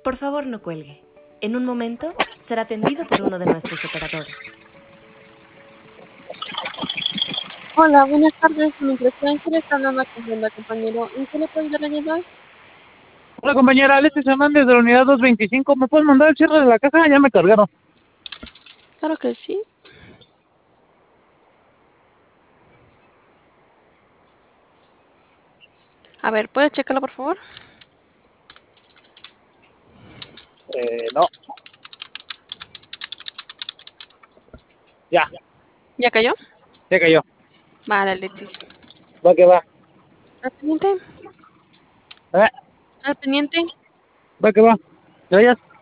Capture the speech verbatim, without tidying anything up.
Por favor, no cuelgue. En un momento será atendido por uno de nuestros operadores. Hola, buenas tardes. Mi impresión que le está hablando atendiendo, compañero. ¿En qué le puedo ayudar? Hola compañera, Alexis Hernández de la unidad doscientos veinticinco. ¿Me puedes mandar el cierre de la caja? Ya me cargaron. Claro que sí. A ver, ¿puede checarlo, por favor? Eh, no. Ya, ¿Ya cayó? ya cayó. Vale, Alexis. Va que va. ¿Al pendiente? Eh, ¿Al pendiente? va que va. Gracias.